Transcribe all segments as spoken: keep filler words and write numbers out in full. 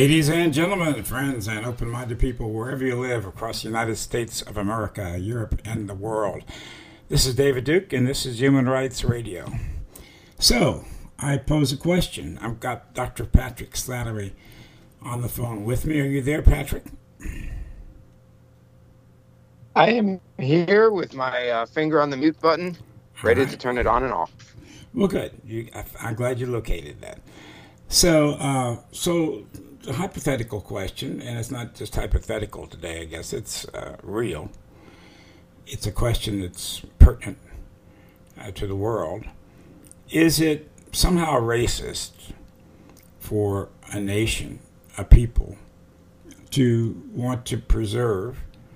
Ladies and gentlemen, friends, and open minded people wherever you live across the United States of America, Europe, and the world. This is David Duke, and this is Human Rights Radio. So, I pose a question. I've got Doctor Patrick Slattery on the phone with me. Are you there, Patrick? I am here with my uh, finger on the mute button, ready right. to turn it on and off. Well, good. You, I, I'm glad you located that. So, uh, so a hypothetical question, and it's not just hypothetical today, I guess. It's uh, real. It's a question that's pertinent uh, to the world. Is it somehow racist for a nation, a people, to want to preserve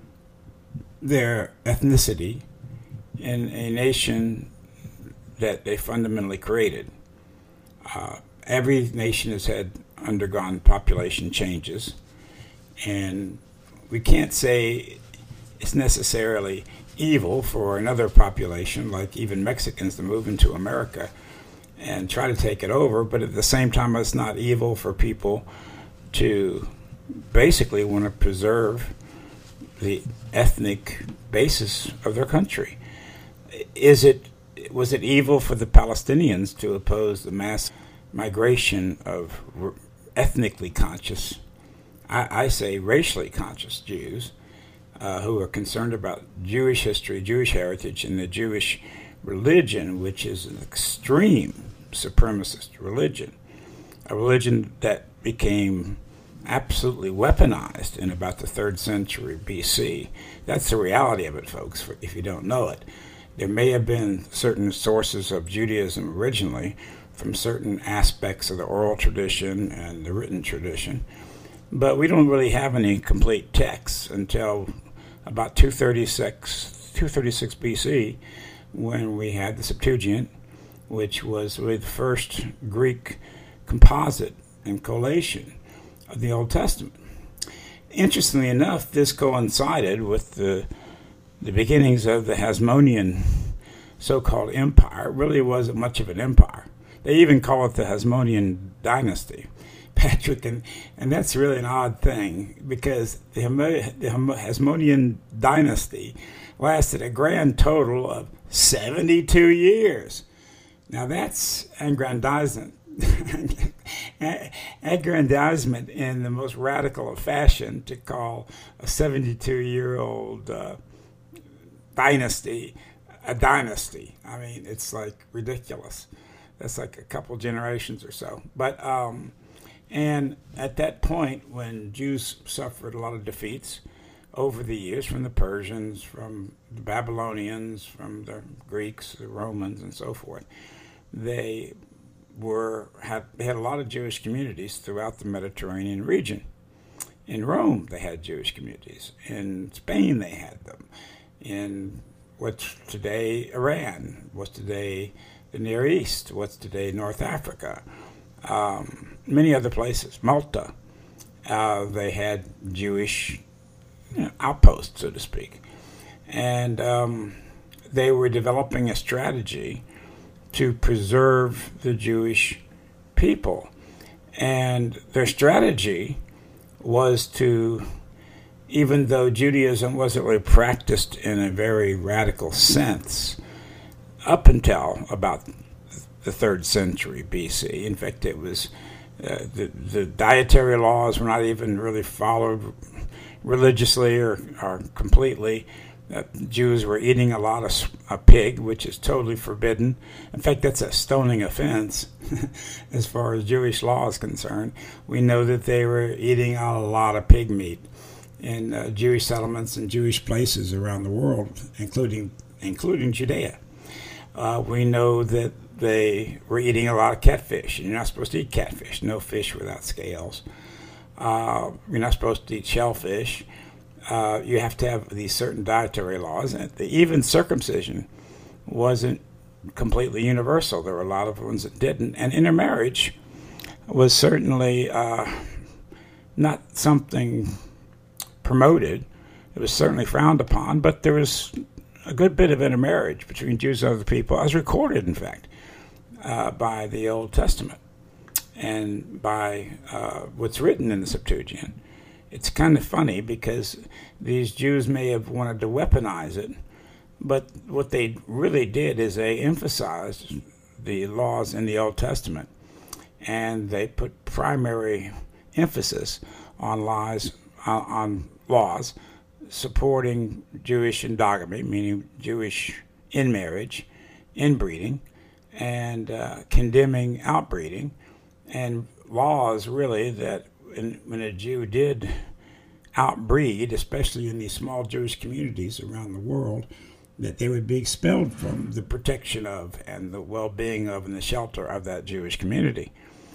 their ethnicity in a nation that they fundamentally created? Uh, every nation has had undergone population changes, and we can't say it's necessarily evil for another population, like even Mexicans, to move into America and try to take it over, but at the same time it's not evil for people to basically want to preserve the ethnic basis of their country. Is it was it evil for the Palestinians to oppose the mass migration of ethnically conscious, I, I say racially conscious Jews uh, who are concerned about Jewish history, Jewish heritage, and the Jewish religion, which is an extreme supremacist religion, a religion that became absolutely weaponized in about the third century B C. That's the reality of it, folks, if you don't know it. There may have been certain sources of Judaism originally from certain aspects of the oral tradition and the written tradition, but we don't really have any complete texts until about two thirty-six, two thirty-six B C, when we had the Septuagint, which was really the first Greek composite and collation of the Old Testament. Interestingly enough, this coincided with the the beginnings of the Hasmonean so-called empire. It really wasn't much of an empire. They even call it the Hasmonean dynasty, Patrick, and, and that's really an odd thing, because the, the Hasmonean dynasty lasted a grand total of seventy-two years. Now that's aggrandizement. aggrandizement in the most radical of fashion, to call a seventy-two-year-old uh, dynasty a dynasty. I mean, it's like ridiculous. That's like a couple generations or so. But um, and at that point, when Jews suffered a lot of defeats over the years from the Persians, from the Babylonians, from the Greeks, the Romans, and so forth, they were had they had a lot of Jewish communities throughout the Mediterranean region. In Rome, they had Jewish communities. In Spain, they had them. In what's today Iran, what's today the Near East, what's today North Africa, um, many other places, Malta, uh, they had Jewish you know, outposts, so to speak. And um, they were developing a strategy to preserve the Jewish people. And their strategy was to, even though Judaism wasn't really practiced in a very radical sense up until about the third century B C. In fact, it was uh, the, the dietary laws were not even really followed religiously or, or completely. Uh, Jews were eating a lot of a pig, which is totally forbidden. In fact, that's a stoning offense as far as Jewish law is concerned. We know that they were eating a lot of pig meat in uh, Jewish settlements and Jewish places around the world, including including Judea. Uh, we know that they were eating a lot of catfish, and you're not supposed to eat catfish. No fish without scales. Uh, you're not supposed to eat shellfish. Uh, you have to have these certain dietary laws. And the, even circumcision wasn't completely universal. There were a lot of ones that didn't. And intermarriage was certainly uh, not something promoted. It was certainly frowned upon, but there was a good bit of intermarriage between Jews and other people, as recorded, in fact, uh, by the Old Testament. and by uh, what's written in the Septuagint. It's kind of funny because these Jews may have wanted to weaponize it, but what they really did is they emphasized the laws in the Old Testament, and they put primary emphasis on laws, uh, on laws supporting Jewish endogamy, meaning Jewish inmarriage, inbreeding, and uh, condemning outbreeding, and laws really that in, when a Jew did outbreed, especially in these small Jewish communities around the world, that they would be expelled from the protection of and the well-being of and the shelter of that Jewish community.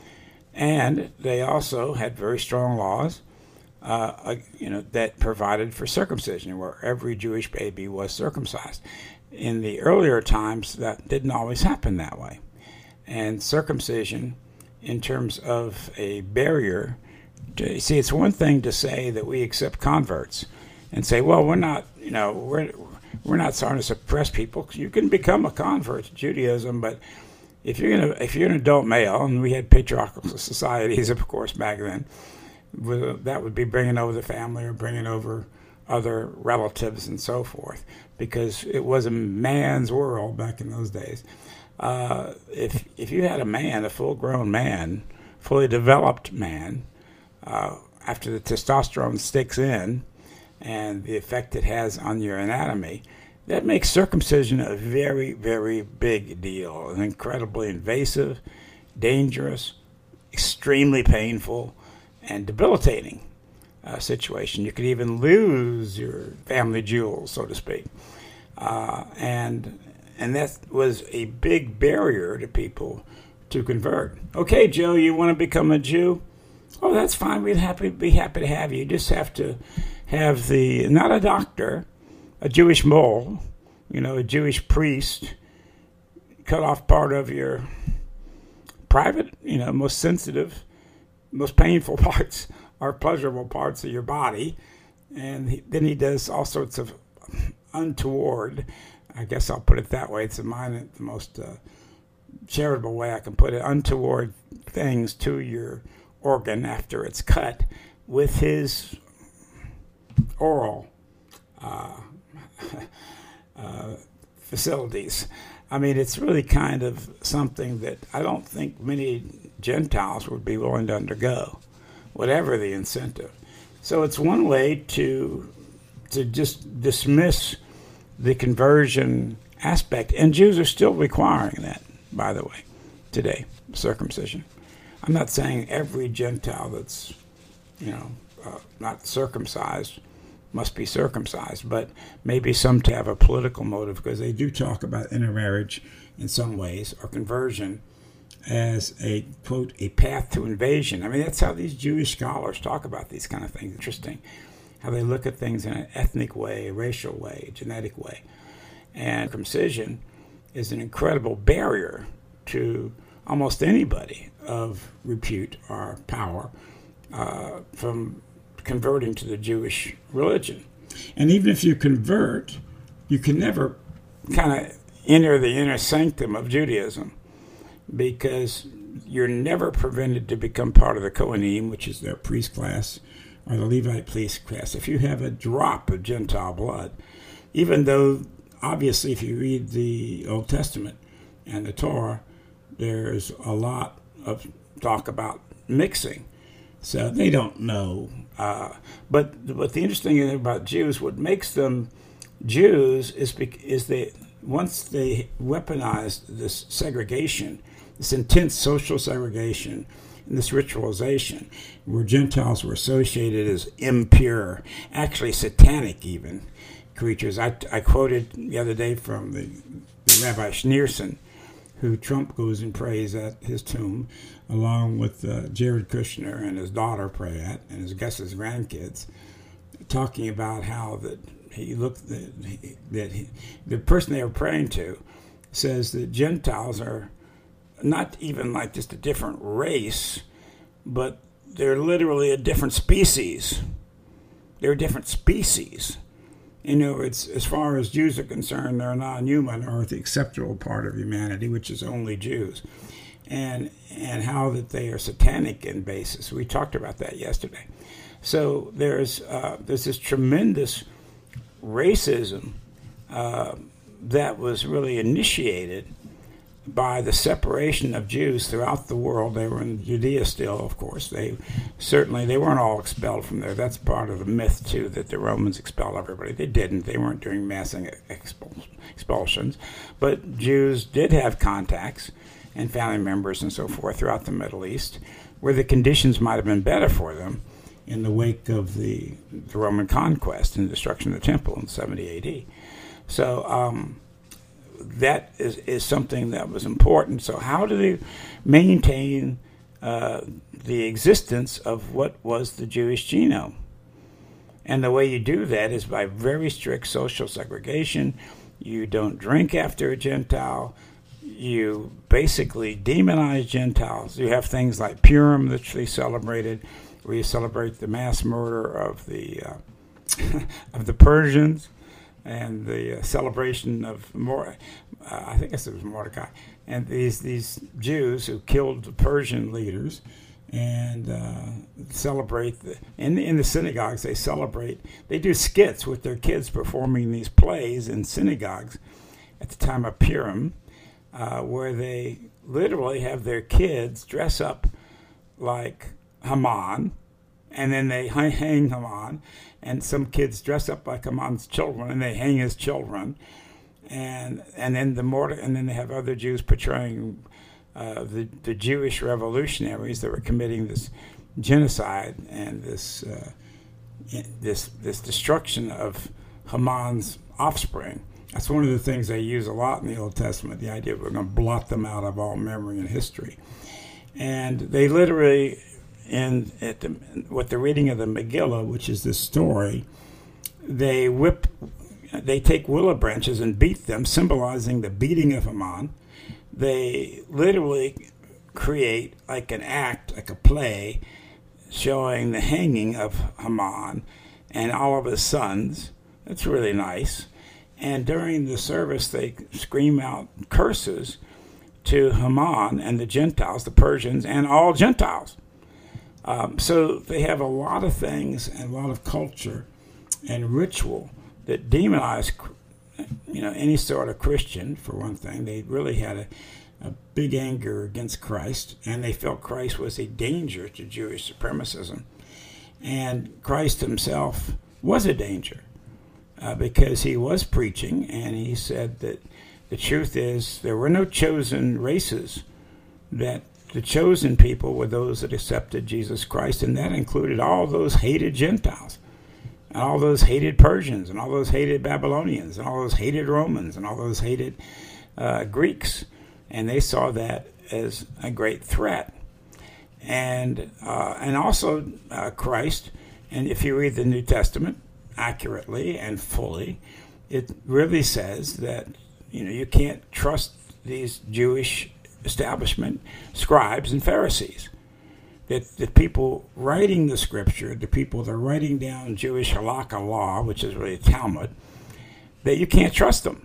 And they also had very strong laws uh, you know, that provided for circumcision, where every Jewish baby was circumcised. In the earlier times, that didn't always happen that way. And circumcision, in terms of a barrier, to, see, it's one thing to say that we accept converts and say, well, we're not, you know, we're we're not trying to suppress people. You can become a convert to Judaism, but if you're gonna, if you're an adult male, and we had patriarchal societies, of course, back then, that would be bringing over the family or bringing over other relatives and so forth, because it was a man's world back in those days. Uh, if if you had a man, a full-grown man, fully developed man, uh, after the testosterone sticks in and the effect it has on your anatomy, that makes circumcision a very, very big deal, an incredibly invasive, dangerous, extremely painful, and debilitating uh, situation. You could even lose your family jewels, so to speak. Uh, and and that was a big barrier to people to convert. Okay, Joe, you want to become a Jew? Oh, that's fine. We'd happy be happy to have you. You just have to have the, not a doctor, a Jewish mole, you know, a Jewish priest, cut off part of your private, you know, most sensitive, most painful parts or pleasurable parts of your body. And he, then he does all sorts of untoward, I guess I'll put it that way. It's the, mine, the most uh, charitable way I can put it, untoward things to your organ after it's cut with his oral uh, uh, facilities. I mean, it's really kind of something that I don't think many Gentiles would be willing to undergo, whatever the incentive. So it's one way to to just dismiss the conversion aspect. And Jews are still requiring that, by the way, today, circumcision. I'm not saying every Gentile that's, you know, uh, not circumcised must be circumcised, but maybe some to have a political motive, because they do talk about intermarriage in some ways, or conversion as a, quote, a path to invasion. I mean, that's how these Jewish scholars talk about these kind of things. Interesting how they look at things in an ethnic way, a racial way, a genetic way. And circumcision is an incredible barrier to almost anybody of repute or power uh, from converting to the Jewish religion. And even if you convert, you can never kind of enter the inner sanctum of Judaism, because you're never prevented to become part of the Kohanim, which is their priest class, or the Levite priest class, if you have a drop of Gentile blood. Even though, obviously, if you read the Old Testament and the Torah, there's a lot of talk about mixing. So they don't know. Uh, but but the interesting thing about Jews, what makes them Jews is is they once they weaponized this segregation, this intense social segregation, and this ritualization, where Gentiles were associated as impure, actually satanic even creatures. I, I quoted the other day from the, the Rabbi Schneerson, who Trump goes and prays at his tomb, along with uh, Jared Kushner and his daughter pray at, and his, I guess his grandkids, talking about how that he looked that, he, that he, the person they were praying to says that Gentiles are not even like just a different race, but they're literally a different species. They're a different species. You know, it's as far as Jews are concerned, they're non-human, or the acceptable part of humanity, which is only Jews. and and how that they are satanic in basis. We talked about that yesterday. So there's uh, there's this tremendous racism uh, that was really initiated by the separation of Jews throughout the world. They were in Judea still, of course. They certainly they weren't all expelled from there. That's part of the myth too, that the Romans expelled everybody. They didn't. They weren't doing mass expul- expulsions, but Jews did have contacts and family members and so forth throughout the Middle East, where the conditions might have been better for them in the wake of the, the Roman conquest and destruction of the temple in seventy A D. So um, that is, is something that was important. So how do they maintain uh, the existence of what was the Jewish genome? And the way you do that is by very strict social segregation. You don't drink after a Gentile. You basically demonize Gentiles. You have things like Purim, which they celebrated, where you celebrate the mass murder of the uh, of the Persians, and the uh, celebration of Mor- uh, I think it was Mordecai, and these these Jews who killed the Persian leaders, and uh, celebrate the, in in the synagogues. They celebrate. They do skits with their kids performing these plays in synagogues at the time of Purim, uh, where they literally have their kids dress up like Haman, and then they hang Haman, and some kids dress up like Haman's children, and they hang his children, and and then the Morde- and then they have other Jews portraying uh, the the Jewish revolutionaries that were committing this genocide and this uh, this this destruction of Haman's offspring. That's one of the things they use a lot in the Old Testament, the idea that we're going to blot them out of all memory and history. And they literally, in at the, with the reading of the Megillah, which is this story, they whip, they take willow branches and beat them, symbolizing the beating of Haman. They literally create like an act, like a play, showing the hanging of Haman and all of his sons. That's really nice. And during the service, they scream out curses to Haman and the Gentiles, the Persians, and all Gentiles. Um, so they have a lot of things and a lot of culture and ritual that demonize, you know, any sort of Christian, for one thing. They really had a, a big anger against Christ, and they felt Christ was a danger to Jewish supremacism. And Christ himself was a danger uh, because he was preaching, and he said that the truth is there were no chosen races, that the chosen people were those that accepted Jesus Christ, and that included all those hated Gentiles, and all those hated Persians, and all those hated Babylonians, and all those hated Romans, and all those hated uh, Greeks. And they saw that as a great threat. And uh, and also uh, Christ, and if you read the New Testament accurately and fully, it really says that, you know, you can't trust these Jewish establishment scribes and Pharisees. That the people writing the scripture, the people that are writing down Jewish halakha law, which is really Talmud, that you can't trust them.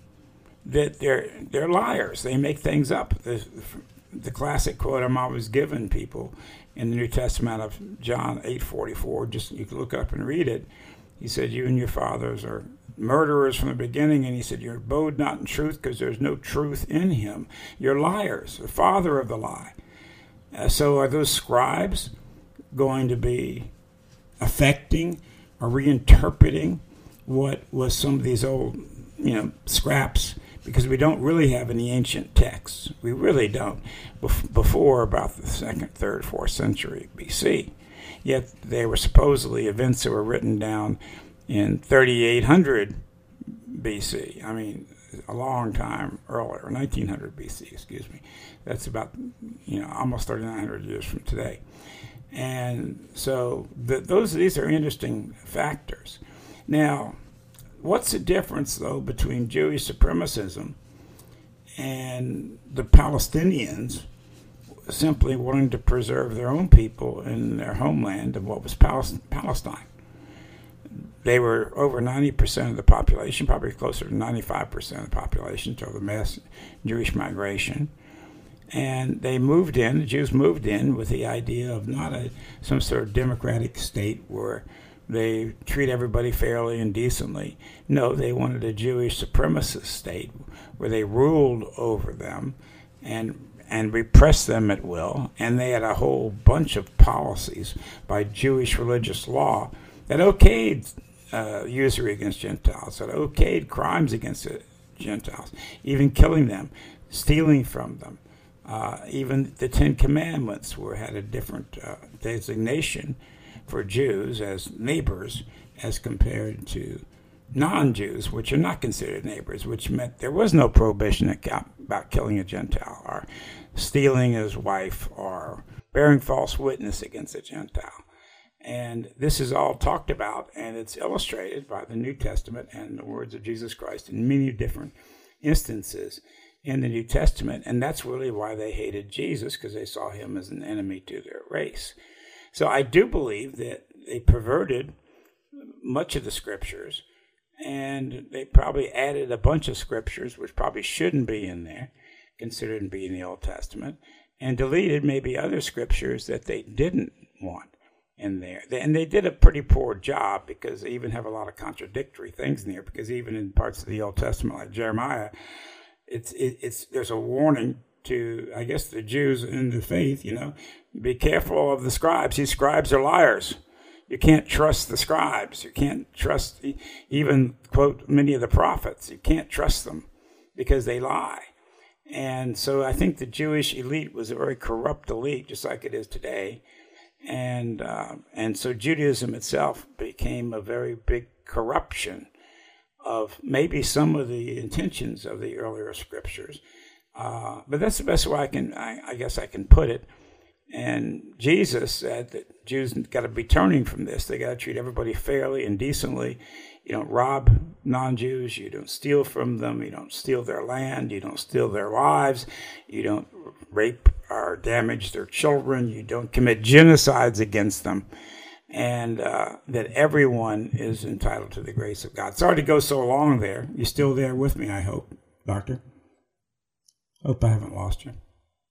That they're they're liars. They make things up. The, the classic quote I'm always giving people in the New Testament of John eight forty-four, just you can look up and read it. He said, "You and your fathers are murderers from the beginning," and he said, "You abode not in truth because there's no truth in him. You're liars, the father of the lie." Uh, so are those scribes going to be affecting or reinterpreting what was some of these old, you know, scraps? Because we don't really have any ancient texts. We really don't. Bef- before about the second, third, fourth century B C. Yet they were supposedly events that were written down in thirty-eight hundred B C. I mean, a long time earlier, nineteen hundred B C, excuse me. That's about, you know, almost thirty-nine hundred years from today. And so the, those these are interesting factors. Now, what's the difference, though, between Jewish supremacism and the Palestinians simply wanting to preserve their own people in their homeland of what was Palestine? They were over ninety percent of the population, probably closer to ninety-five percent of the population, until the mass Jewish migration. And they moved in, the Jews moved in with the idea of not a some sort of democratic state where they treat everybody fairly and decently. No, they wanted a Jewish supremacist state where they ruled over them and and repressed them at will. And they had a whole bunch of policies by Jewish religious law that okayed uh, usury against Gentiles, that okayed crimes against the Gentiles, even killing them, stealing from them. Uh, even the Ten Commandments were had a different uh, designation for Jews as neighbors as compared to non-Jews, which are not considered neighbors, which meant there was no prohibition about killing a Gentile or stealing his wife or bearing false witness against a Gentile. And this is all talked about, and it's illustrated by the New Testament and the words of Jesus Christ in many different instances in the New Testament. And that's really why they hated Jesus, because they saw him as an enemy to their race. So I do believe that they perverted much of the scriptures, and they probably added a bunch of scriptures which probably shouldn't be in there, considered to be in the Old Testament, and deleted maybe other scriptures that they didn't want in there. And they did a pretty poor job, because they even have a lot of contradictory things in there, because even in parts of the Old Testament, like Jeremiah, it's it, it's there's a warning to, I guess, the Jews in the faith, you know, be careful of the scribes. These scribes are liars. You can't trust the scribes. You can't trust even, quote, many of the prophets. You can't trust them because they lie. And so I think the Jewish elite was a very corrupt elite, just like it is today. And uh, and so Judaism itself became a very big corruption of maybe some of the intentions of the earlier scriptures. Uh, but that's the best way I can, I, I guess I can put it. And Jesus said that Jews got to be turning from this. They got to treat everybody fairly and decently. You don't rob non-Jews. You don't steal from them. You don't steal their land. You don't steal their lives. You don't rape or damage their children. You don't commit genocides against them. And uh, that everyone is entitled to the grace of God. Sorry to go so long there. You're still there with me, I hope, Doctor. Hope I haven't lost you.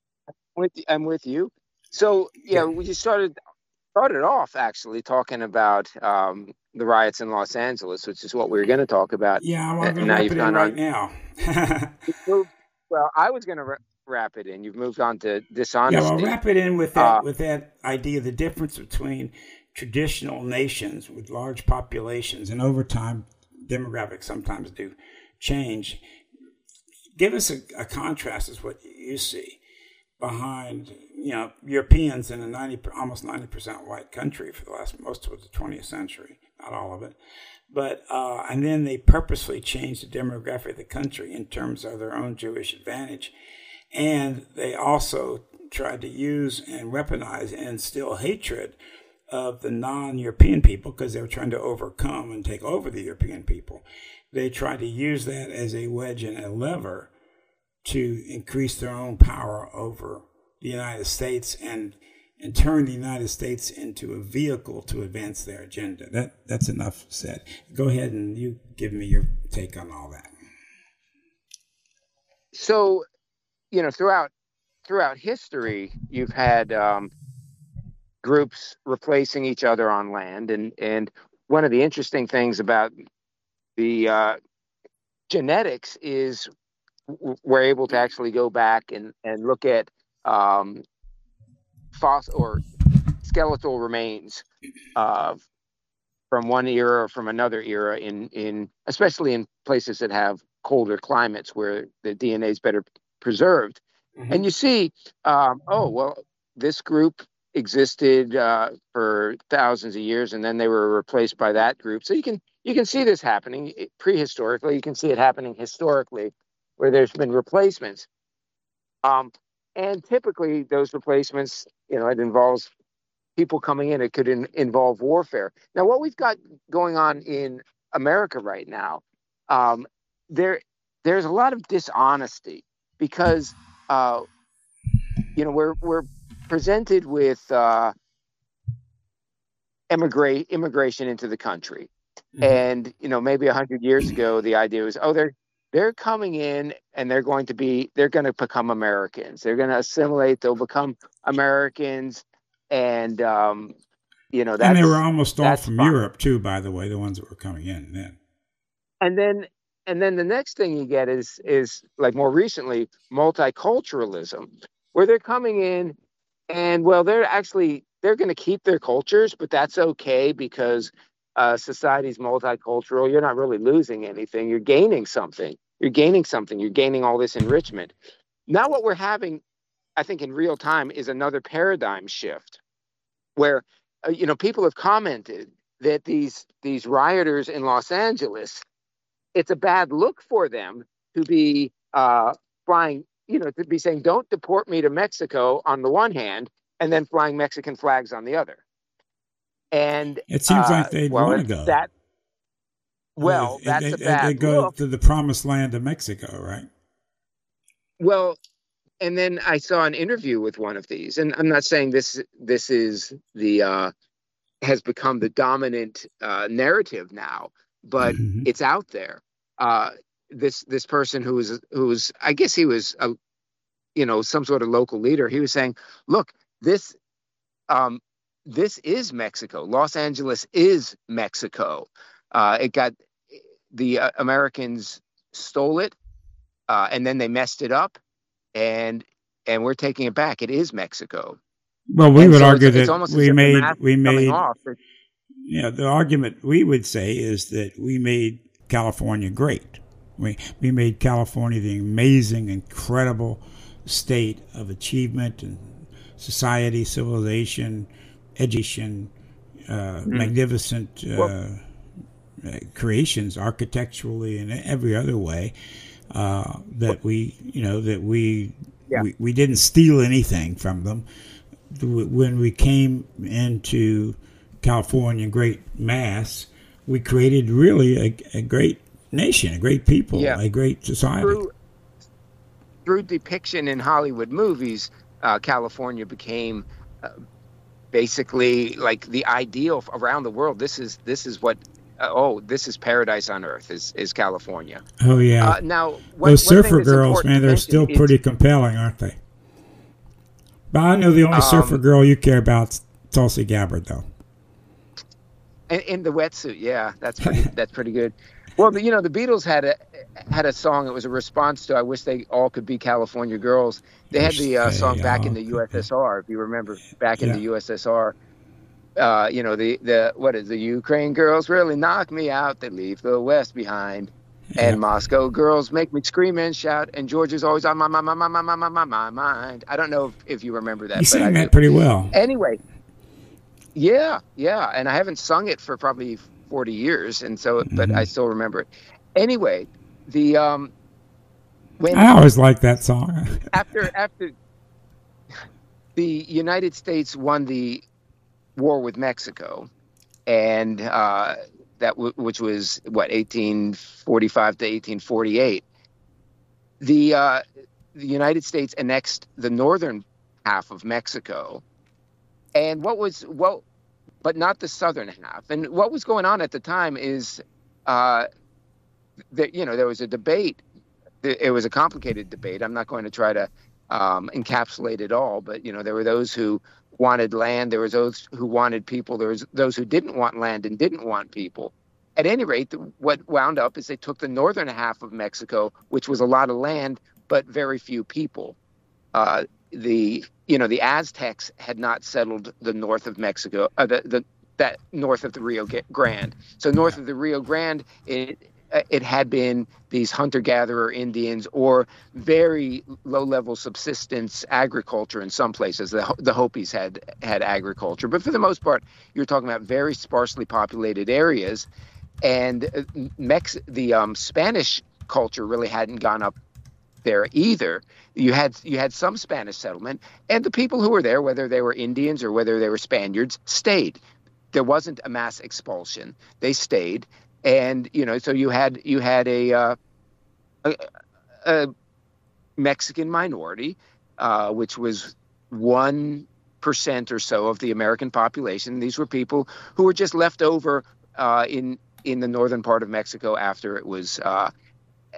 With I'm with you. So yeah, we just started started off actually talking about um, the riots in Los Angeles, which is what we were going to talk about. Yeah, well, I'm going to wrap it in right on, now. moved, well, I was going to wrap it in. You've moved on to dishonesty. Yeah, well, wrap it in with that uh, with that idea, the difference between traditional nations with large populations, and over time, demographics sometimes do change. Give us a, a contrast as what you see behind, you know, Europeans in a ninety, almost ninety percent white country for the last, most of the twentieth century, not all of it. But, uh, and then they purposely changed the demographic of the country in terms of their own Jewish advantage. And they also tried to use and weaponize and instill hatred of the non-European people, because they were trying to overcome and take over the European people. They tried to use that as a wedge and a lever to increase their own power over the United States and and turn the United States into a vehicle to advance their agenda. That that's enough said. Go ahead and you give me your take on all that. So, you know, throughout throughout history, you've had um, groups replacing each other on land, and and one of the interesting things about the uh, genetics is we're able to actually go back and, and look at um, fossil or skeletal remains uh, from one era or from another era, in, in especially in places that have colder climates where the D N A is better preserved. Mm-hmm. And you see, um, oh, well, this group existed uh, for thousands of years, and then they were replaced by that group. So you can you can see this happening prehistorically. You can see it happening historically, where there's been replacements. Um, and typically those replacements, you know, it involves people coming in. It could in, involve warfare. Now, what we've got going on in America right now, um, there there's a lot of dishonesty, because, uh, you know, we're we're presented with uh, immigrate immigration into the country. Mm-hmm. And, you know, maybe a hundred years ago, the idea was, oh, they're they're coming in and they're going to be they're going to become Americans. They're going to assimilate. They'll become Americans, and um, you know And they were that's almost all that's from fine. Europe too, by the way, the ones that were coming in then. And then and then the next thing you get is is like more recently multiculturalism, where they're coming in and well they're actually they're going to keep their cultures, but that's okay because uh, society's multicultural. You're not really losing anything. You're gaining something. You're gaining something. You're gaining all this enrichment. Now what we're having, I think, in real time is another paradigm shift where uh, you know people have commented that these these rioters in Los Angeles, it's a bad look for them to be uh, flying, you know, to be saying, don't deport me to Mexico on the one hand, and then flying Mexican flags on the other. And, It seems uh, like they'd well, want to it's go. that, well, that's They, a they, they bad go look. to the promised land of Mexico, right? Well, and then I saw an interview with one of these, and I'm not saying this, this is the, uh, has become the dominant uh, narrative now, but Mm-hmm. it's out there. Uh, this this person who was who was I guess he was a you know some sort of local leader. He was saying, "Look, this um, this is Mexico. Los Angeles is Mexico. Uh, it got the uh, Americans stole it, uh, and then they messed it up, and and we're taking it back. It is Mexico." Well, we And would so it's argue it's that almost as we if the made mask we is coming made off. you know the argument we would say is that we made California great. We we made California the amazing, incredible state of achievement and society, civilization, education, uh, Mm. magnificent Well, uh, creations, architecturally and every other way. Uh, that we, you know, that we, yeah. we we didn't steal anything from them. When we came into California great mass, we created really a, a great nation, a great people, Yeah. a great society. Through through depiction in Hollywood movies, uh, California became uh, basically like the ideal around the world. This is this is what uh, oh this is paradise on earth is is California. Oh yeah, Uh, now one, those one thing surfer that's girls, important man, to they're mention still is pretty compelling, aren't they? But I know the only surfer um, girl you care about is Tulsi Gabbard, though. in, in the wetsuit. Yeah, that's pretty that's pretty good. Well, the, you know, the Beatles had a had a song. It was a response to "I Wish They All Could Be California Girls." They had Wish the uh, song they "Back in all the could be. U S S R." If you remember, "Back in Yeah. the U S S R." Uh, you know, the the what is the Ukraine girls really knock me out. They leave the West behind, Yeah. and Moscow girls make me scream and shout. And Georgia's always on my my my my my my my my, my mind. I don't know if, if you remember You that, but I sang do. that pretty well. Anyway, yeah, yeah, and I haven't sung it for probably forty years, and so but I Hmm. still remember it. Anyway, the um when I always liked that song. after after the United States won the war with Mexico, and uh, that w- which was what eighteen forty-five to eighteen forty-eight, the uh, the United States annexed the northern half of Mexico, and what was well, but not the southern half. And what was going on at the time is uh, that you know there was a debate. It was a complicated debate. I'm not going to try to um, encapsulate it all, but you know there were those who wanted land, there was those who wanted people, there was those who didn't want land and didn't want people. At any rate, what wound up is they took the northern half of Mexico, which was a lot of land but very few people. Uh, the you know the Aztecs had not settled the north of Mexico, uh, the, the that north of the Rio Grande. So north of the Rio Grande, it it had been these hunter-gatherer Indians or very low-level subsistence agriculture in some places. The, the Hopis had had agriculture, but for the most part, you're talking about very sparsely populated areas. And Mex the um, Spanish culture really hadn't gone up there either. You had you had some Spanish settlement, and the people who were there, whether they were Indians or whether they were Spaniards, stayed. There wasn't a mass expulsion. They stayed, and you know, so you had you had a uh, a, a Mexican minority, uh, which was one percent or so of the American population. These were people who were just left over uh, in in the northern part of Mexico after it was. Uh,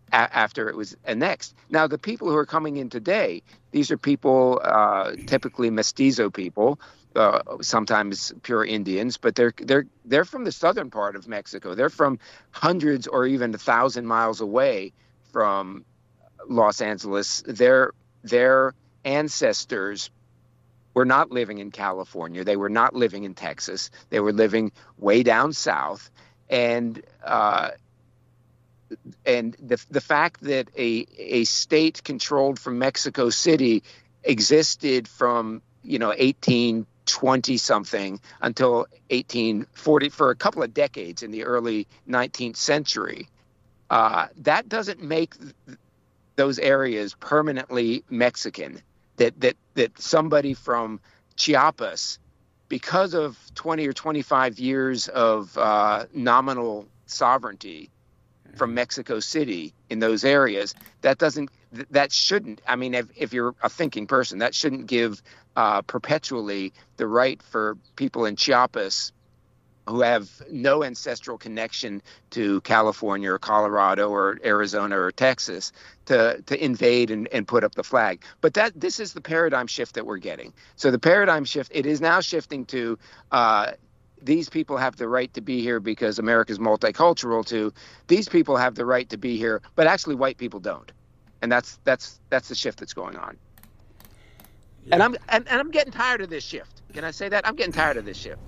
a- after it was annexed. Now, the people who are coming in today, these are people, uh, typically mestizo people, uh, sometimes pure Indians, but they're they're they're from the southern part of Mexico. They're from hundreds or even a thousand miles away from Los Angeles. Their their ancestors were not living in California. They were not living in Texas. They were living way down south, and uh, and the the fact that a a state controlled from Mexico City existed from, you know, eighteen twenty something until eighteen forty, for a couple of decades in the early nineteenth century, uh, that doesn't make th- those areas permanently Mexican. That that that somebody from Chiapas, because of twenty or twenty-five years of uh, nominal sovereignty from Mexico City in those areas, that doesn't, that shouldn't, I mean, if, if you're a thinking person, that shouldn't give uh, perpetually the right for people in Chiapas who have no ancestral connection to California or Colorado or Arizona or Texas to to invade and, and put up the flag. But that this is the paradigm shift that we're getting. So the paradigm shift, it is now shifting to uh, these people have the right to be here because America's multicultural, to these people have the right to be here, but actually white people don't. And that's that's that's the shift that's going on. Yeah. And I'm and, and I'm getting tired of this shift. Can I say that? I'm getting tired of this shift.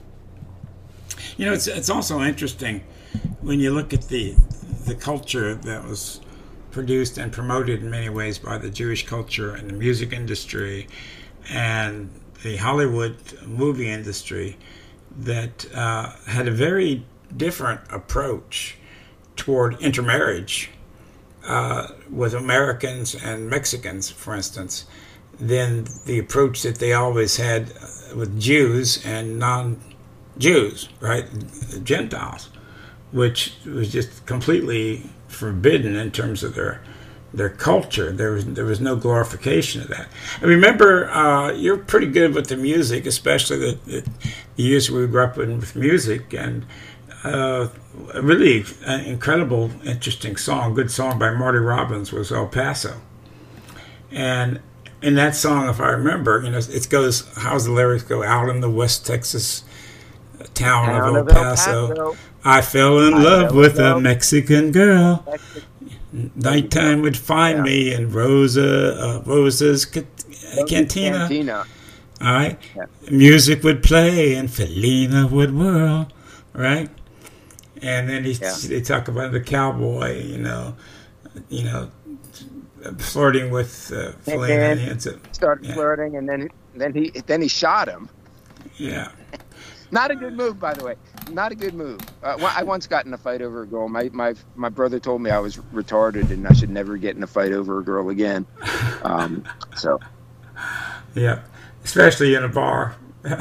You know, it's it's also interesting when you look at the the culture that was produced and promoted in many ways by the Jewish culture and the music industry and the Hollywood movie industry that uh, had a very different approach toward intermarriage uh, with Americans and Mexicans, for instance, than the approach that they always had with Jews and non-Jews, right, Gentiles, which was just completely forbidden in terms of their their culture. There was there was no glorification of that. I remember uh, you're pretty good with the music, especially the, the, the years we grew up in with music, and uh, a really an incredible, interesting song, good song by Marty Robbins was El Paso. And in that song, if I remember, you know, it goes, how's the lyrics go? Out in the West Texas town, town of El Paso, Paso, I fell in I love with a love. Mexican girl. Mexican. Nighttime would find yeah. me in Rosa, uh, Rosa's ca- cantina. cantina. All right. Yeah. Music would play and Felina would whirl. Right. And then he, yeah. they talk about the cowboy, you know, you know, flirting with uh, Felina. And so, started yeah. flirting, and then then he then he shot him. Yeah. Not a good move, by the way. Not a good move. Uh, I once got in a fight over a girl. My, my my brother told me I was retarded and I should never get in a fight over a girl again. Um, so, yeah, especially in a bar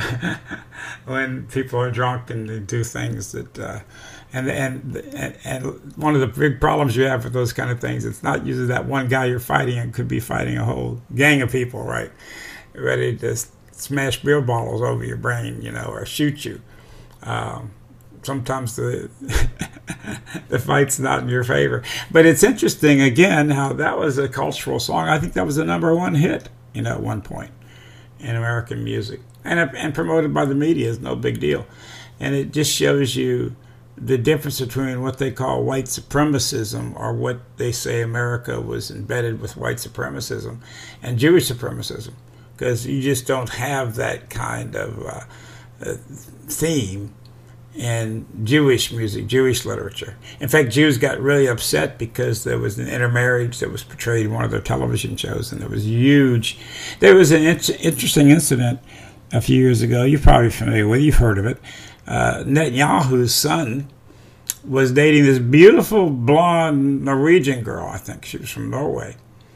when people are drunk and they do things that. Uh, and, and and and one of the big problems you have with those kind of things, it's not usually that one guy you're fighting. It could be fighting a whole gang of people, right? Ready to smash beer bottles over your brain, you know, or shoot you. Um, sometimes the the fight's not in your favor. But it's interesting, again, how that was a cultural song. I think that was the number one hit, you know, at one point in American music. And, and promoted by the media is no big deal. And it just shows you the difference between what they call white supremacism, or what they say America was embedded with white supremacism, and Jewish supremacism. Because you just don't have that kind of uh, uh, theme in Jewish music, Jewish literature. In fact, Jews got really upset because there was an intermarriage that was portrayed in one of their television shows, and there was huge. There was an in- interesting incident a few years ago. You're probably familiar with it. You've heard of it. Uh, Netanyahu's son was dating this beautiful blonde Norwegian girl. I think she was from Norway,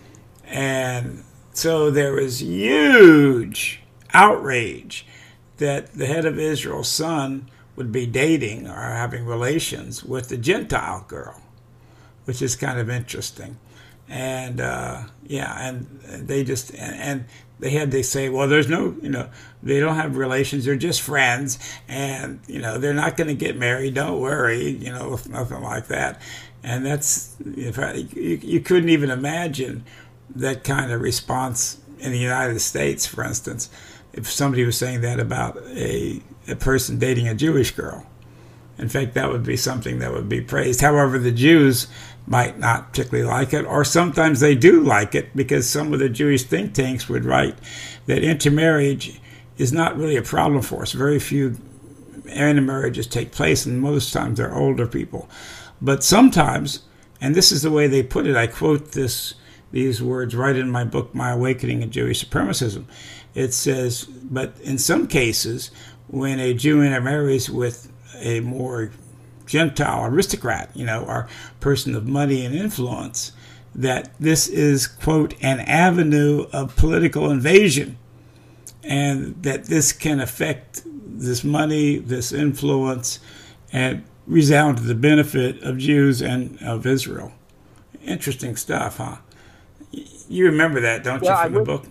and so there was huge outrage that the head of Israel's son would be dating or having relations with the Gentile girl, which is kind of interesting. And uh, yeah, and they just and, and they had they say, well, there's no, you know, they don't have relations; they're just friends, and you know, they're not going to get married. Don't worry, you know, nothing like that. And that's, if I, you, you couldn't even imagine that kind of response in the United States, for instance, if somebody was saying that about a, a person dating a Jewish girl. In fact, that would be something that would be praised. However, the Jews might not particularly like it, or sometimes they do like it, because some of the Jewish think tanks would write that intermarriage is not really a problem for us. Very few intermarriages take place, and most times they're older people. But sometimes, and this is the way they put it, I quote this these words right in my book, My Awakening in Jewish Supremacism. It says, but in some cases, when a Jew intermarries with a more Gentile aristocrat, you know, or person of money and influence, that this is, quote, an avenue of political invasion, and that this can affect this money, this influence, and resound to the benefit of Jews and of Israel. Interesting stuff, huh? You remember that, don't well, you, from I the book?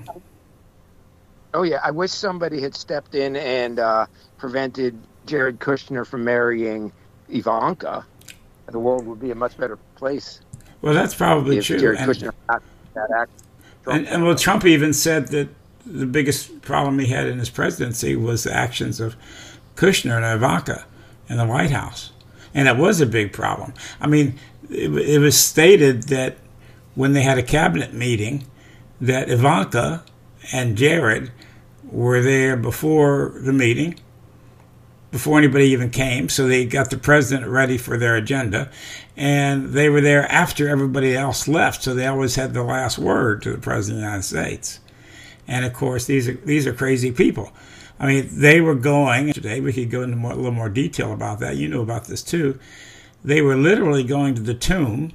Oh, yeah. I wish somebody had stepped in and uh, prevented Jared Kushner from marrying Ivanka. The world would be a much better place. Well, that's probably if true. Jared And, Kushner had that act. and, and well, Trump even said that the biggest problem he had in his presidency was the actions of Kushner and Ivanka in the White House. And it was a big problem. I mean, it, it was stated that when they had a cabinet meeting, that Ivanka and Jared were there before the meeting, before anybody even came, so they got the president ready for their agenda, and they were there after everybody else left, so they always had the last word to the president of the United States. And of course, these are these are crazy people. I mean, they were going today. We could go into more, a little more detail about that. You know about this too. They were literally going to the tomb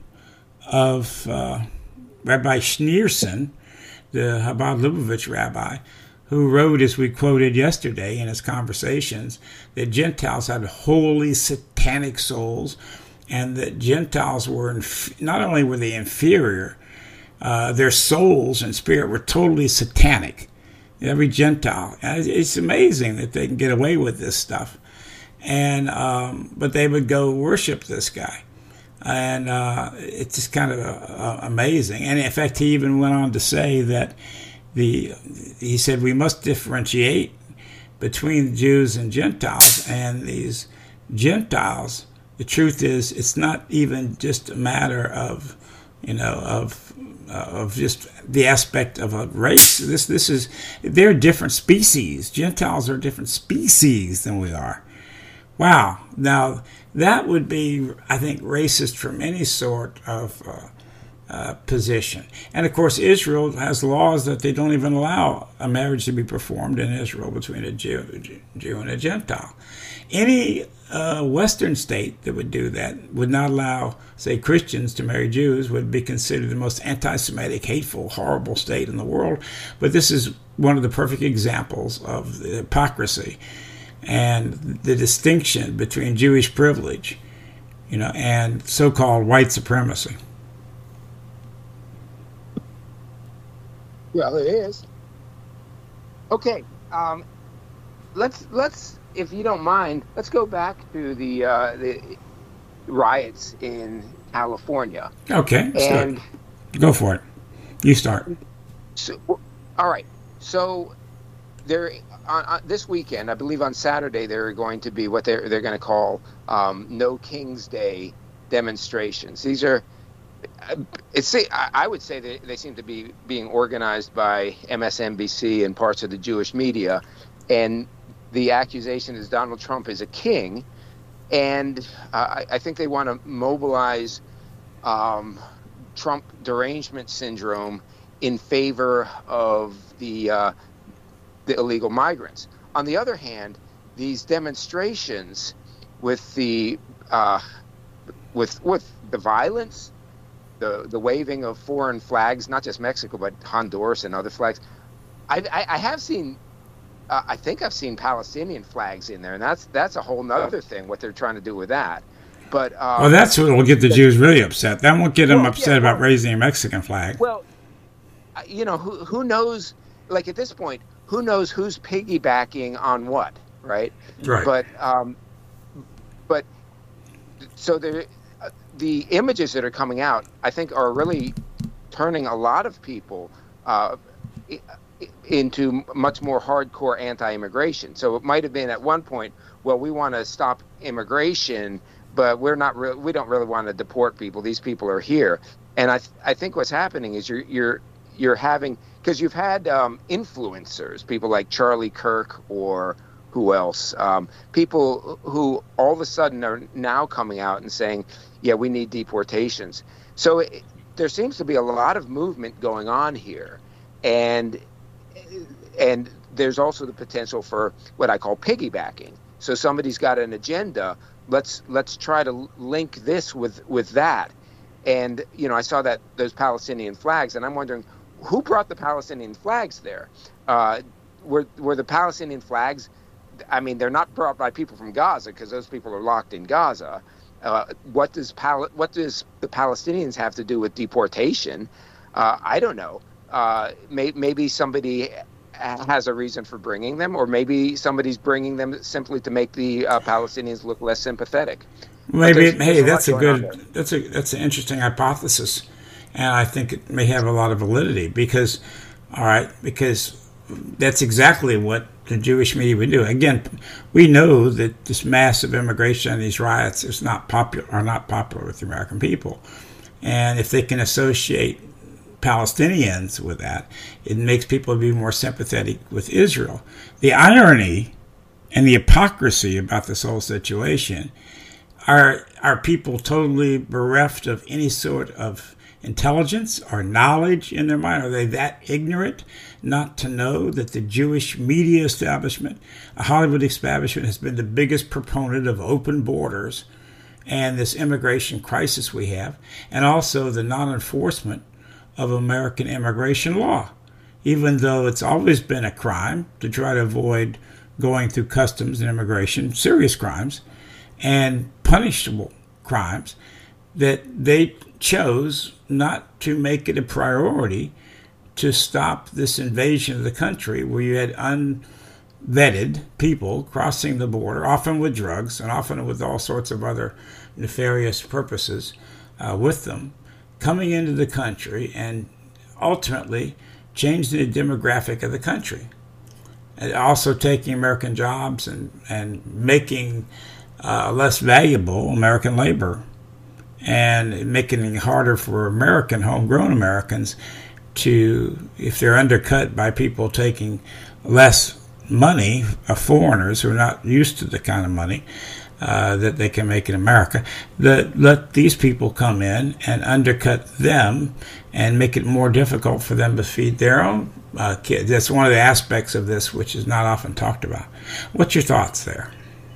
of uh, Rabbi Schneerson, the Chabad Lubavitch rabbi, who wrote, as we quoted yesterday in his conversations, that Gentiles had holy satanic souls, and that Gentiles were inf- not only were they inferior, uh, their souls and spirit were totally satanic. Every Gentile. It's amazing that they can get away with this stuff. And um, but they would go worship this guy. And uh, it's just kind of uh, amazing. And in fact, he even went on to say that the he said we must differentiate between Jews and Gentiles. And these Gentiles, the truth is, it's not even just a matter of, you know, of uh, of just the aspect of a race. This this is they're different species. Gentiles are different species than we are. Wow. Now, that would be, I think, racist from any sort of uh, uh, position. And, of course, Israel has laws that they don't even allow a marriage to be performed in Israel between a Jew, Jew and a Gentile. Any uh, Western state that would do that would not allow, say, Christians to marry Jews, would be considered the most anti-Semitic, hateful, horrible state in the world. But this is one of the perfect examples of the hypocrisy and the distinction between Jewish privilege, you know, and so-called white supremacy. Well, it is. Okay, um, let's let's, if you don't mind, let's go back to the uh, the riots in California. Okay, and start. Go for it. You start. So, all right. So there. On, on this weekend, I believe on Saturday, there are going to be what they're they're going to call um, No King's Day demonstrations. These are, it's I would say that they seem to be being organized by M S N B C and parts of the Jewish media, and the accusation is Donald Trump is a king, and uh, I, I think they want to mobilize um, Trump derangement syndrome in favor of the uh, the illegal migrants. On the other hand, these demonstrations with the uh, with with the violence, the the waving of foreign flags, not just Mexico but Honduras and other flags. I, I, I have seen, uh, I think I've seen Palestinian flags in there, and that's that's a whole nother thing. What they're trying to do with that. But um, well, that's what will get the Jews really upset. That won't get them well, upset yeah, about well, raising a Mexican flag. Well, you know, who who knows? Like at this point, who knows who's piggybacking on what, right? Right. But um, but so there, uh, the images that are coming out, I think, are really turning a lot of people uh, into much more hardcore anti-immigration. So it might have been at one point, well, we want to stop immigration, but we're not re- we don't really want to deport people. These people are here, and I th- I think what's happening is you're you're you're having, because you've had um, influencers, people like Charlie Kirk or who else, um, people who all of a sudden are now coming out and saying, yeah, we need deportations. So it, there seems to be a lot of movement going on here, and and there's also the potential for what I call piggybacking. So somebody's got an agenda. Let's let's try to link this with with that. And you know, I saw that those Palestinian flags, and I'm wondering who brought the Palestinian flags there. Uh, were were the Palestinian flags? I mean, they're not brought by people from Gaza because those people are locked in Gaza. Uh, what does Pal- what does the Palestinians have to do with deportation? Uh, I don't know. Uh, may- maybe somebody has a reason for bringing them, or maybe somebody's bringing them simply to make the uh, Palestinians look less sympathetic. Maybe, there's, hey, there's that's a good, that's a that's an interesting hypothesis, and I think it may have a lot of validity because, all right, because that's exactly what the Jewish media would do. Again, we know that this massive immigration and these riots is not popular, are not popular with the American people, and if they can associate Palestinians with that, it makes people be more sympathetic with Israel. The irony and the hypocrisy about this whole situation are are people totally bereft of any sort of intelligence or knowledge in their mind? Are they that ignorant not to know that the Jewish media establishment, a Hollywood establishment, has been the biggest proponent of open borders and this immigration crisis we have, and also the non-enforcement of American immigration law, even though it's always been a crime to try to avoid going through customs and immigration, serious crimes and punishable crimes, that they chose not to make it a priority to stop this invasion of the country where you had unvetted people crossing the border, often with drugs and often with all sorts of other nefarious purposes uh, with them, coming into the country and ultimately changing the demographic of the country. And also taking American jobs and, and making uh, less valuable American labor and making it harder for American, homegrown Americans to, if they're undercut by people taking less money, of foreigners who are not used to the kind of money uh, that they can make in America, that let these people come in and undercut them and make it more difficult for them to feed their own uh, kids. That's one of the aspects of this which is not often talked about. What's your thoughts there?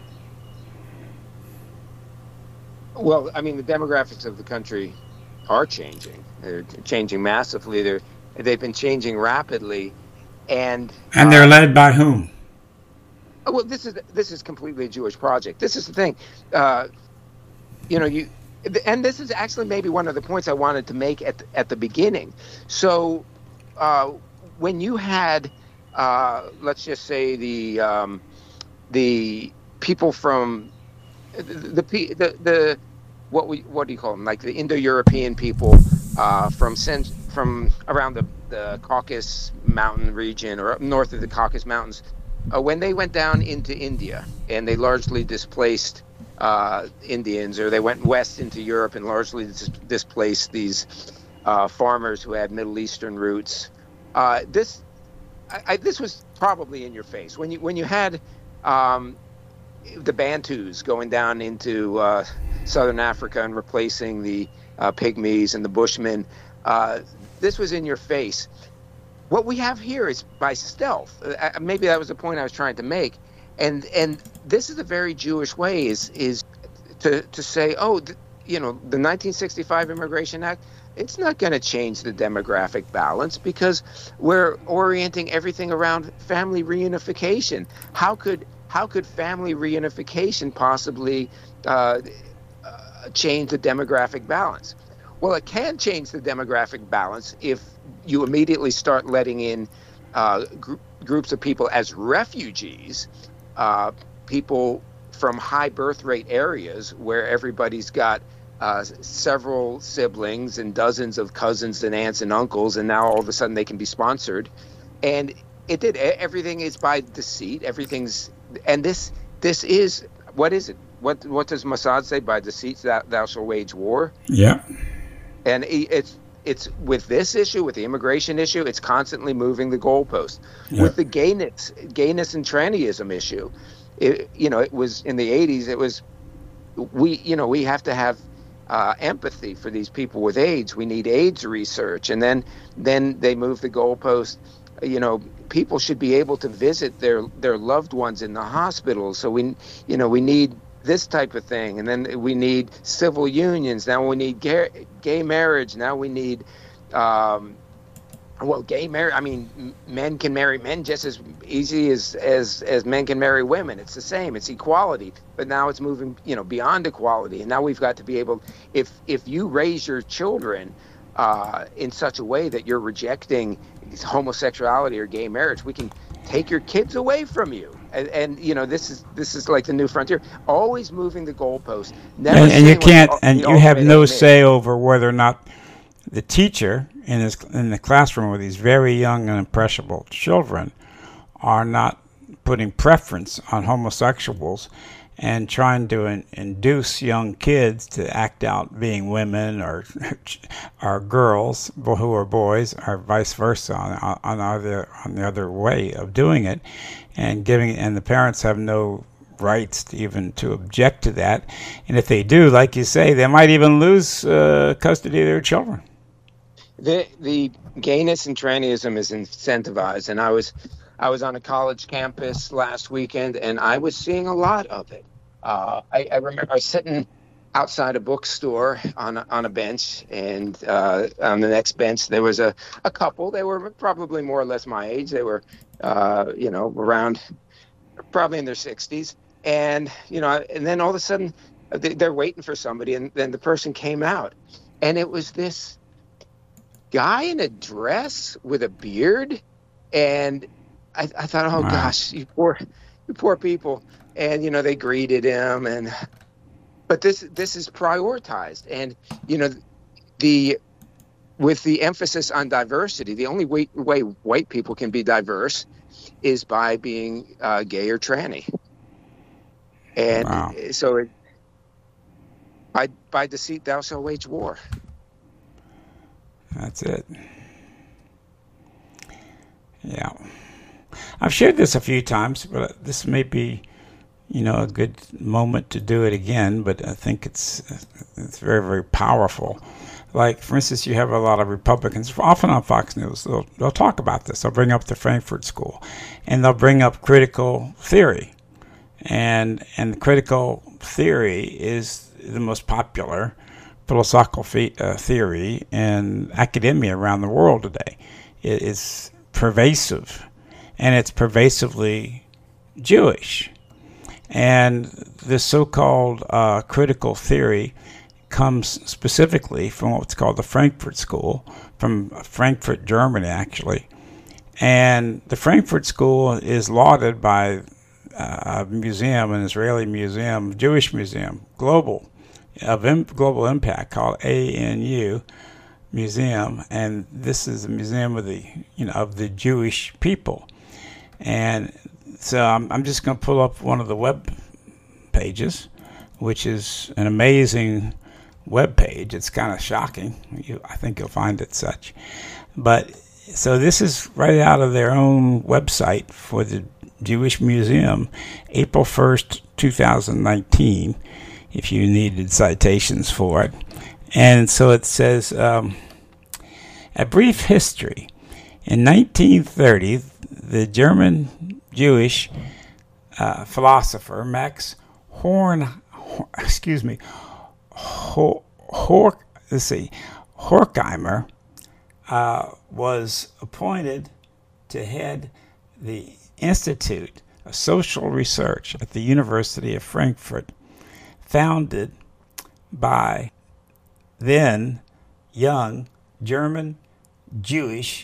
Well, I mean, the demographics of the country are changing. They're changing massively. They're they've been changing rapidly, and and they're uh, led by whom? Oh, well, this is this is completely a Jewish project. This is the thing, uh, you know. You and this is actually maybe one of the points I wanted to make at the, at the beginning. So, uh, when you had, uh, let's just say the um, the people from the the the, the what we what do you call them? Like the Indo-European people uh, from from around the, the Caucasus Mountain region or up north of the Caucasus Mountains, uh, when they went down into India and they largely displaced uh, Indians, or they went west into Europe and largely dis- displaced these uh, farmers who had Middle Eastern roots. Uh, this I, I, this was probably in your face when you when you had um, the Bantus going down into uh, southern Africa and replacing the uh, Pygmies and the Bushmen. Uh, this was in your face. What we have here is by stealth. Uh, maybe that was the point I was trying to make. And and this is a very Jewish way, is is to to say, oh, th- you know, the nineteen sixty-five Immigration Act, it's not going to change the demographic balance because we're orienting everything around family reunification. How could how could family reunification possibly uh, uh, change the demographic balance? Well, it can change the demographic balance if you immediately start letting in uh, gr- groups of people as refugees, uh, people from high birth rate areas where everybody's got uh, several siblings and dozens of cousins and aunts and uncles, and now all of a sudden they can be sponsored. And it did. Everything is by deceit. Everything's, and this this is, what is it? What what does Mossad say? By deceit thou, thou shalt wage war. Yeah. And it's it's with this issue, with the immigration issue, it's constantly moving the goalpost. Yeah. With the gayness, gayness and trannyism issue, it, you know, it was in the eighties. It was we, you know, we have to have uh, empathy for these people with AIDS. We need AIDS research, and then then they move the goalpost. You know, people should be able to visit their their loved ones in the hospital. So we, you know, we need this type of thing, and then we need civil unions. Now we need gay, gay marriage. Now we need, um, well, gay marriage. I mean, men can marry men just as easy as, as as men can marry women. It's the same. It's equality. But now it's moving, you know, beyond equality. And now we've got to be able, if if you raise your children uh, in such a way that you're rejecting homosexuality or gay marriage, we can take your kids away from you. And, and you know, this is this is like the new frontier, always moving the goalpost. Never and, and you can't, and you have no say over whether or not the teacher in his in the classroom with these very young and impressionable children are not putting preference on homosexuals and trying to in, induce young kids to act out being women or or girls who are boys, or vice versa on on other on the other way of doing it, and giving and the parents have no rights to even to object to that, and if they do, like you say, they might even lose uh, custody of their children. The the gayness and trannyism is incentivized, and I was I was on a college campus last weekend, and I was seeing a lot of it. Uh, I, I remember I was sitting outside a bookstore on a, on a bench, and uh, on the next bench there was a, a couple. They were probably more or less my age. They were, uh, you know, around probably in their sixties, and you know, and then all of a sudden they, they're waiting for somebody, and then the person came out, and it was this guy in a dress with a beard, and I, I thought, oh wow. gosh, you poor, you poor people. And, you know, they greeted him, and, but this, this is prioritized. And, you know, the, with the emphasis on diversity, the only way, way white people can be diverse is by being uh, gay or tranny. And wow. so it, by, by deceit, thou shalt wage war. That's it. Yeah. I've shared this a few times, but this may be, you know, a good moment to do it again, but I think it's it's very, very powerful. Like, for instance, you have a lot of Republicans, often on Fox News, they'll, they'll talk about this. They'll bring up the Frankfurt School, and they'll bring up critical theory. And and critical theory is the most popular philosophical fe- uh, theory in academia around the world today. It is pervasive, and it's pervasively Jewish. And this so-called uh, critical theory comes specifically from what's called the Frankfurt School, from Frankfurt, Germany, actually. And the Frankfurt School is lauded by uh, a museum, an Israeli museum, Jewish museum, global, of im- global impact, called A N U Museum. And this is a museum of the, you know, of the Jewish people. And so I'm, I'm just going to pull up one of the web pages, which is an amazing web page. It's kind of shocking. You, I think you'll find it such. But so this is right out of their own website for the Jewish Museum, April first, two thousand nineteen, if you needed citations for it. And so it says, um, a brief history. In nineteen thirty, the German Jewish uh, philosopher Max Horn, Hor, excuse me, Hor, Hor, let's see, Horkheimer uh, was appointed to head the Institute of Social Research at the University of Frankfurt, founded by then young German Jewish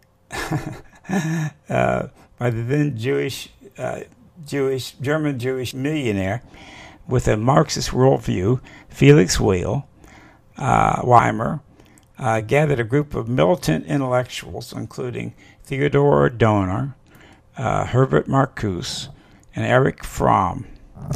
uh, by the then Jewish, uh, Jewish, German Jewish millionaire with a Marxist worldview, Felix Weil, uh, Weimar uh, gathered a group of militant intellectuals, including Theodor Donner, uh, Herbert Marcuse, and Erich Fromm,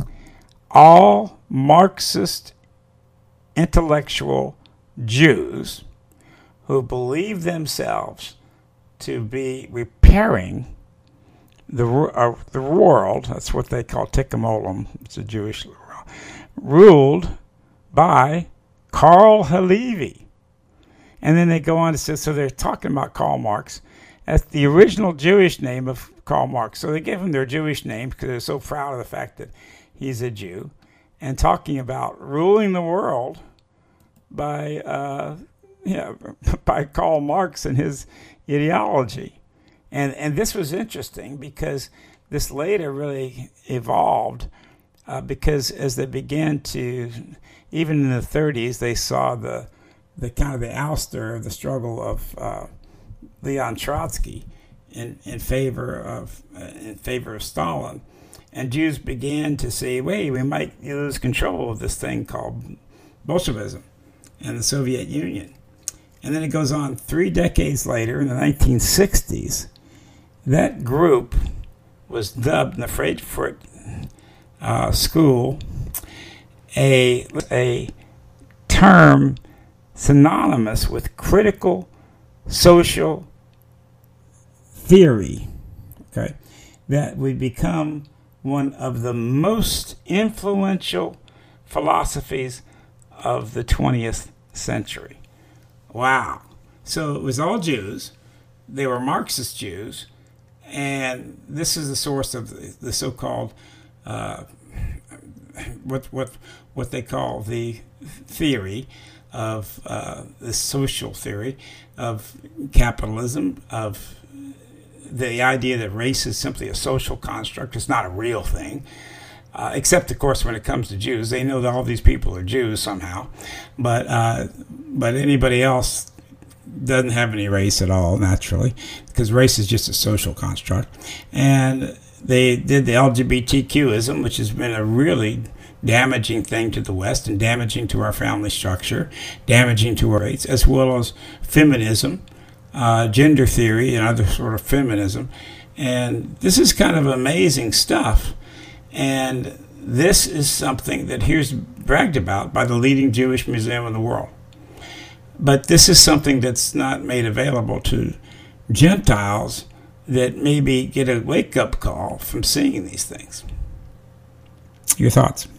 all Marxist intellectual Jews who believed themselves to be repairing the uh, the world. That's what they call Tikkun Olam. It's a Jewish world, ruled by Karl Halevi. And then they go on to say, so they're talking about Karl Marx as the original Jewish name of Karl Marx. So they gave him their Jewish name because they're so proud of the fact that he's a Jew, and talking about ruling the world by uh, yeah, by Karl Marx and his ideology. And and this was interesting because this later really evolved uh, because as they began to, even in the thirties, they saw the the kind of the ouster of the struggle of uh, Leon Trotsky in in favor of uh, in favor of Stalin, and Jews began to say, wait, we might lose control of this thing called Bolshevism and the Soviet Union. And then it goes on three decades later, in the nineteen sixties, that group was dubbed in the Frankfurt uh, School a, a term synonymous with critical social theory, okay, that would become one of the most influential philosophies of the twentieth century. Wow. So it was all Jews. They were Marxist Jews. And this is the source of the, the so-called, uh, what, what, what they call the theory of uh, the social theory of capitalism, of the idea that race is simply a social construct. It's not a real thing. Uh, except, of course, when it comes to Jews, they know that all these people are Jews somehow, but uh, but anybody else doesn't have any race at all, naturally, because race is just a social construct. And they did the L G B T Q ism, which has been a really damaging thing to the West and damaging to our family structure, damaging to our race, as well as feminism, uh, gender theory, and other sort of feminism. And this is kind of amazing stuff. And this is something that here's bragged about by the leading Jewish museum in the world. But this is something that's not made available to Gentiles that maybe get a wake-up call from seeing these things. Your thoughts?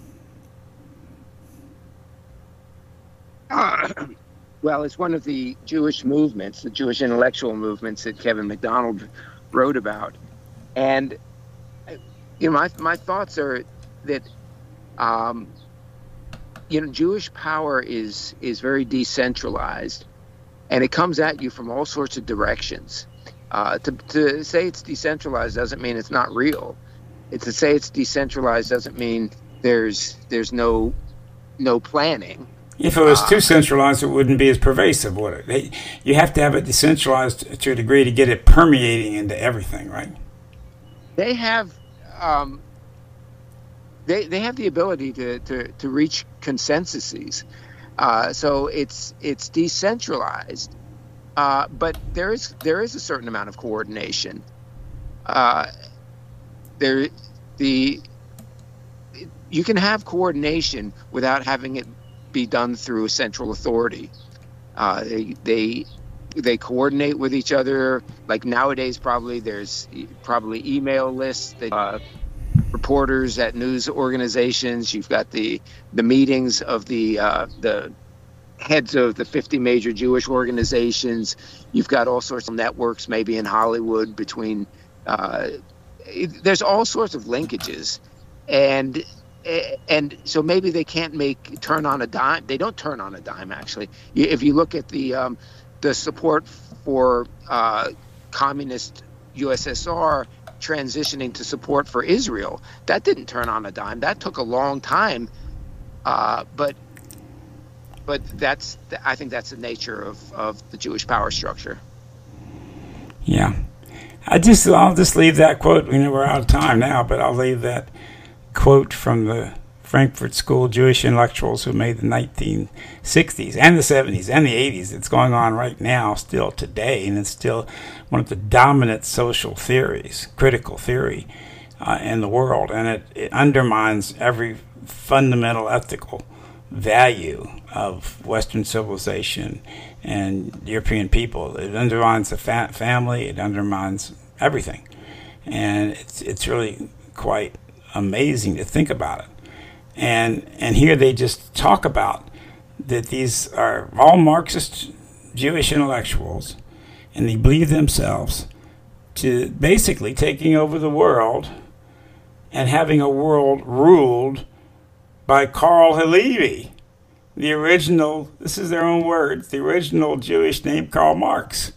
Uh, well, it's one of the Jewish movements, the Jewish intellectual movements that Kevin MacDonald wrote about. And you know, my my thoughts are that, um, you know, Jewish power is is very decentralized, and it comes at you from all sorts of directions. Uh, to to say it's decentralized doesn't mean it's not real. It's to say it's decentralized doesn't mean there's there's no no planning. If it was uh, too centralized, it wouldn't be as pervasive, would it? You have to have it decentralized to a degree to get it permeating into everything, right? They have. Um, they they have the ability to to, to reach consensuses, uh, so it's it's decentralized, uh, but there is there is a certain amount of coordination. Uh, there the you can have coordination without having it be done through a central authority. Uh, they they they coordinate with each other. Like nowadays, probably there's probably email lists that uh, reporters at news organizations. You've got the the meetings of the uh, the heads of the fifty major Jewish organizations. You've got all sorts of networks, maybe in Hollywood between. Uh, it, there's all sorts of linkages, and and so maybe they can't make turn on a dime. They don't turn on a dime actually. If you look at the um, the support for uh, communist U S S R transitioning to support for Israel, that didn't turn on a dime. That took a long time, uh, but but that's I think that's the nature of, of the Jewish power structure. Yeah, I just I'll just leave that quote. We know we're out of time now, but I'll leave that quote from the Frankfurt School Jewish intellectuals who made the nineteen sixties and the seventies and the eighties. It's going on right now, still today, and it's still one of the dominant social theories, critical theory uh, in the world, and it, it undermines every fundamental ethical value of Western civilization and European people. It undermines the fa- family. It undermines everything, and it's it's really quite amazing to think about it. And and here they just talk about that these are all Marxist Jewish intellectuals, and they believe themselves to basically taking over the world and having a world ruled by Carl Halevi, the original, this is their own words, the original Jewish name Karl Marx.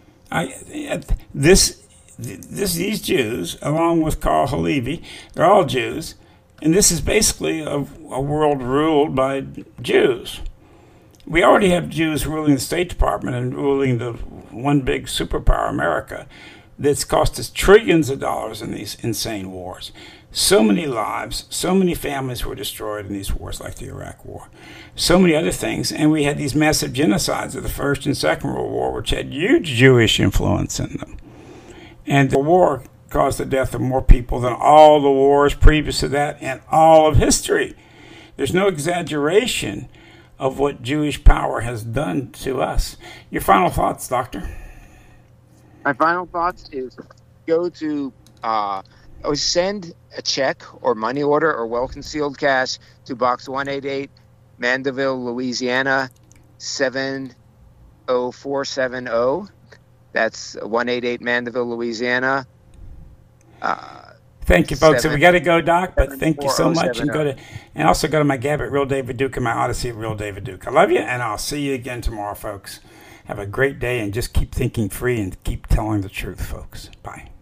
I, this, this, these Jews, along with Carl Halevi, they're all Jews, and this is basically a, a world ruled by Jews. We already have Jews ruling the State Department and ruling the one big superpower, America, that's cost us trillions of dollars in these insane wars. So many lives, so many families were destroyed in these wars, like the Iraq War. So many other things, and we had these massive genocides of the First and Second World War, which had huge Jewish influence in them. And the war caused the death of more people than all the wars previous to that and all of history. There's no exaggeration of what Jewish power has done to us. Your final thoughts, Doctor? My final thoughts is go to uh, or send a check or money order or well-concealed cash to Box one eighty-eight, Mandeville, Louisiana, seven oh four seven oh. That's one eighty-eight Mandeville, Louisiana. Uh, thank you, folks. So we got to go, Doc, but thank you so much. And go to, and also go to my Gab at Real David Duke and my Odyssey at Real David Duke. I love you, and I'll see you again tomorrow, folks. Have a great day, and just keep thinking free and keep telling the truth, folks. Bye.